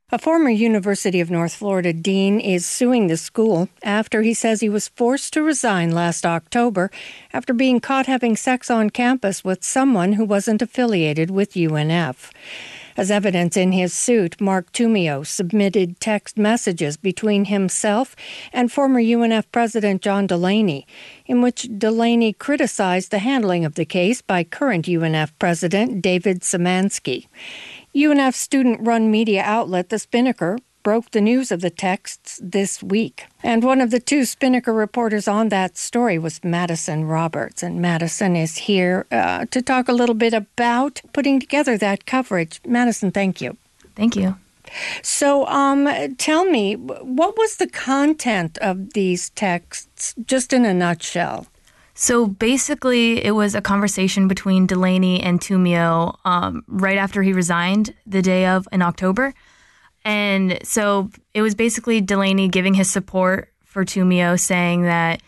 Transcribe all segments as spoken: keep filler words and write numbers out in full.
A former University of North Florida dean is suing the school after he says he was forced to resign last October after being caught having sex on campus with someone who wasn't affiliated with U N F. As evidence in his suit, Mark Tumio submitted text messages between himself and former U N F President John Delaney, in which Delaney criticized the handling of the case by current U N F President David Szymanski. U N F student-run media outlet The Spinnaker broke the news of the texts this week. And one of the two Spinnaker reporters on that story was Madison Roberts. And Madison is here uh, to talk a little bit about putting together that coverage. Madison, thank you. Thank you. So um, tell me, what was the content of these texts, just in a nutshell? So basically, it was a conversation between Delaney and Tumio um, right after he resigned the day of in October. And so it was basically Delaney giving his support for Tumio, saying that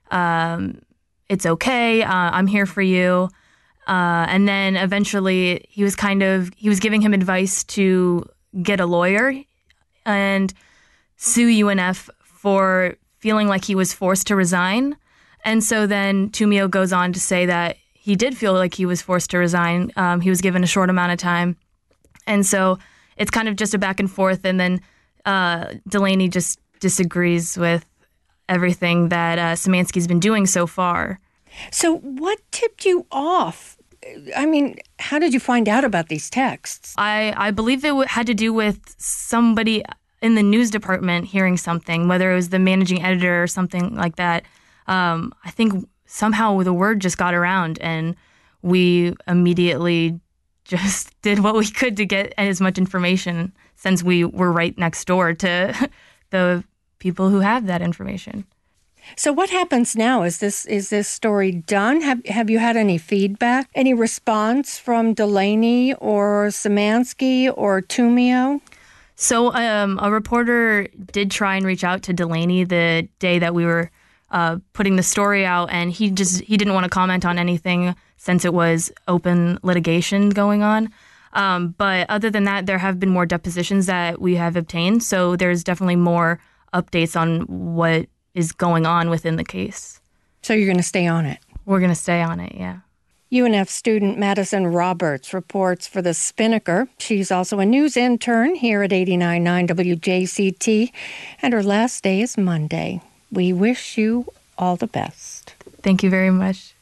um, it's okay, uh, I'm here for you. Uh, and then eventually he was kind of, he was giving him advice to get a lawyer and sue U N F for feeling like he was forced to resign. And so then Tumio goes on to say that he did feel like he was forced to resign. Um, he was given a short amount of time. And so it's kind of just a back and forth. And then uh, Delaney just disagrees with everything that uh, Szymanski's been doing so far. So what tipped you off? I mean, how did you find out about these texts? I, I believe it w- had to do with somebody in the news department hearing something, whether it was the managing editor or something like that. Um, I think somehow the word just got around, and we immediately just did what we could to get as much information, since we were right next door to the people who have that information. So what happens now? Is this is this story done? Have have you had any feedback, any response from Delaney or Szymanski or Tumio? So um, a reporter did try and reach out to Delaney the day that we were Uh, putting the story out, and he just he didn't want to comment on anything since it was open litigation going on. Um, but other than that, there have been more depositions that we have obtained, so there's definitely more updates on what is going on within the case. So you're going to stay on it? We're going to stay on it, yeah. U N F student Madison Roberts reports for The Spinnaker. She's also a news intern here at eighty-nine point nine W J C T, and her last day is Monday. We wish you all the best. Thank you very much.